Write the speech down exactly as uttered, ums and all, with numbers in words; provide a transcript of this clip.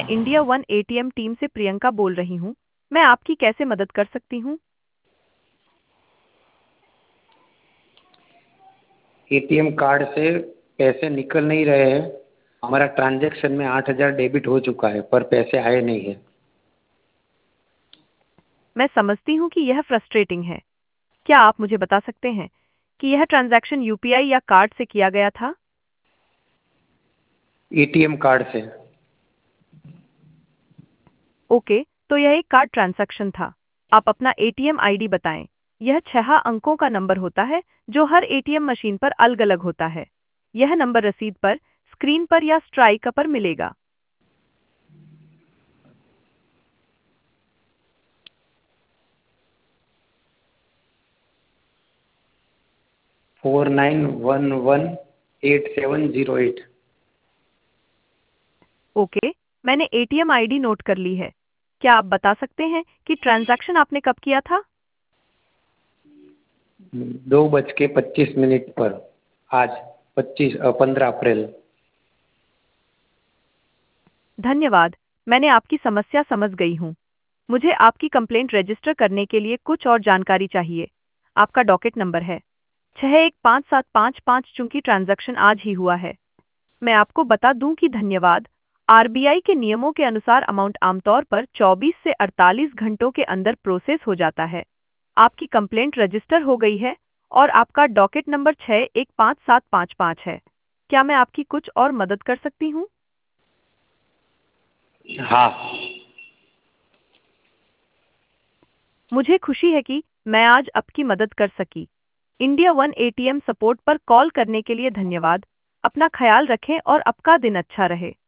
India one ATM team से प्रियंका बोल रही हूँ। मैं आपकी कैसे मदद कर सकती हूँ? एटीएम कार्ड से पैसे निकल नहीं रहे हैं। हमारा ट्रांजैक्शन में आठ हज़ार डेबिट हो चुका है पर पैसे आए नहीं है। मैं समझती हूँ कि यह फ्रस्ट्रेटिंग है। क्या आप मुझे बता सकते हैं कि यह ट्रांजैक्शन यूपीआई या कार्ड से किया गया था? एटीएम कार्ड से। ओके, तो यह एक कार्ड ट्रांजैक्शन था। आप अपना एटीएम आईडी बताएं। यह छह अंकों का नंबर होता है जो हर एटीएम मशीन पर अलग-अलग होता है। यह नंबर रसीद पर, स्क्रीन पर या स्ट्राइक पर मिलेगा। Four nine one one eight seven zero eight. Okay, मैंने एटीएम आईडी नोट कर ली है। क्या आप बता सकते हैं कि ट्रांजैक्शन आपने कब किया था? दो बज के पच्चीस मिनट पर। आज पच्चीस पंद्रह अप्रैल। धन्यवाद, मैंने आपकी समस्या समझ गई हूँ। मुझे आपकी कंप्लेंट रजिस्टर करने के लिए कुछ और जानकारी चाहिए। आपका डॉकेट नंबर है छह एक पाँच सात पाँच पाँच। चूंकि ट्रांजैक्शन आज ही हुआ है, मैं आपको बता दूं कि धन्यवाद आरबीआई के नियमों के अनुसार अमाउंट आमतौर पर चौबीस से अड़तालीस घंटों के अंदर प्रोसेस हो जाता है। आपकी कंप्लेंट रजिस्टर हो गई है और आपका डॉकेट नंबर छह एक पाँच सात पाँच पाँच है। क्या मैं आपकी कुछ और मदद कर सकती हूँ? हाँ। मुझे खुशी है कि मैं आज आपकी मदद कर सकी। इंडिया वन एटीएम सपोर्ट पर कॉल करने के लिए धन्यवाद। अपना ख्याल रखें और आपका दिन अच्छा रहे।